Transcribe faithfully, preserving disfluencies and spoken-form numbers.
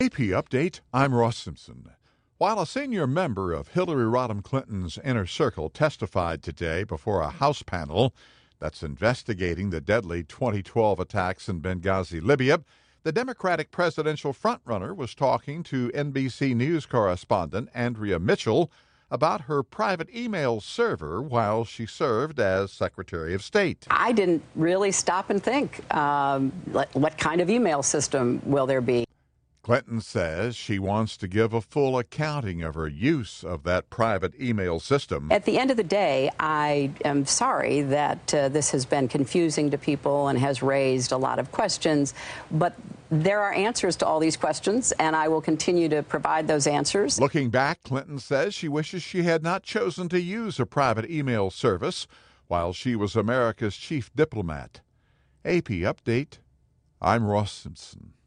A P Update, I'm Ross Simpson. While a senior member of Hillary Rodham Clinton's inner circle testified today before a House panel that's investigating the deadly twenty twelve attacks in Benghazi, Libya, the Democratic presidential frontrunner was talking to N B C News correspondent Andrea Mitchell about her private email server while she served as Secretary of State. I didn't really stop and think, um, what kind of email system will there be? Clinton says she wants to give a full accounting of her use of that private email system. At the end of the day, I am sorry that uh, this has been confusing to people and has raised a lot of questions, but there are answers to all these questions, and I will continue to provide those answers. Looking back, Clinton says she wishes she had not chosen to use a private email service while she was America's chief diplomat. A P Update, I'm Ross Simpson.